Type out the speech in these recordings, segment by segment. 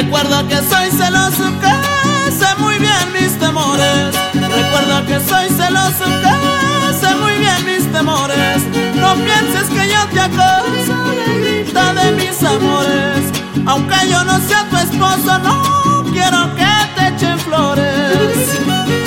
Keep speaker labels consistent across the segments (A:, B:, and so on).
A: Recuerda que soy celoso, que sé muy bien mis temores. Recuerda que soy celoso, que sé muy bien mis temores. No pienses que yo te acoso, negrita de mis amores. Aunque yo no sea tu esposo, no quiero que te echen flores.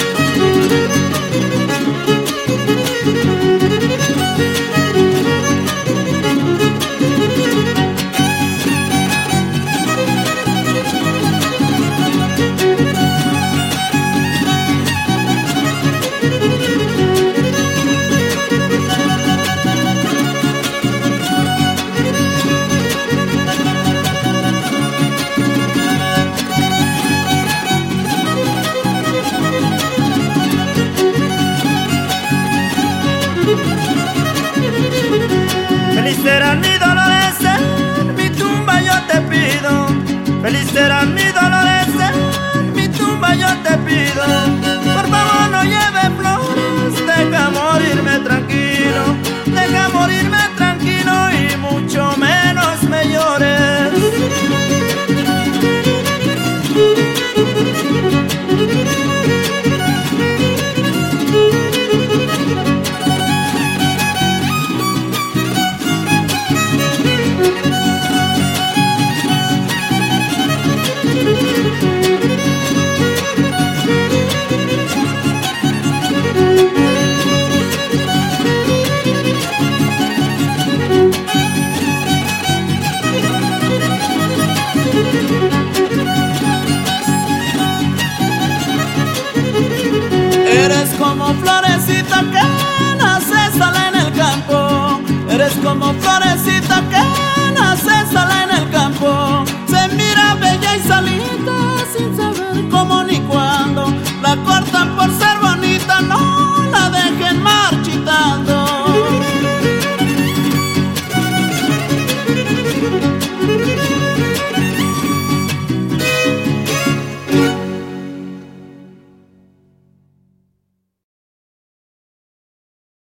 B: Feliz serán mis dolores, en mi tumba yo te pido. Feliz serán mis dolores, en mi tumba yo te pido. Por favor no lleve flores, deja morirme tranquilo. Deja morirme tranquilo y mucho menos me llores.
A: Eres como florecita que nace, sale en el campo. Eres como florecita